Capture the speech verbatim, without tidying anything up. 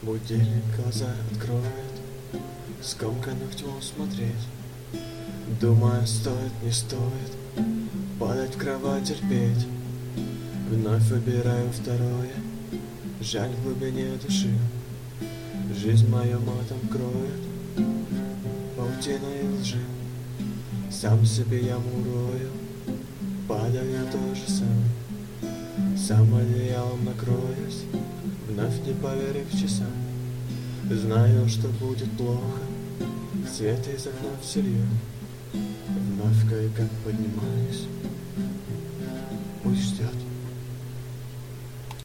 Будильник глаза откроет, скомканно в тьму смотреть. Думаю, стоит, не стоит падать в кровать, терпеть. Вновь выбираю второе, жаль в глубине души. Жизнь мою матом кроет паутиной лжи. Сам себе яму рою, падаю тоже сам. Сам одеялом накроюсь, вновь не поверив часам. Знаю, что будет плохо, свет из окна всерьез. Вновь кое-как поднимаюсь, пусть ждет.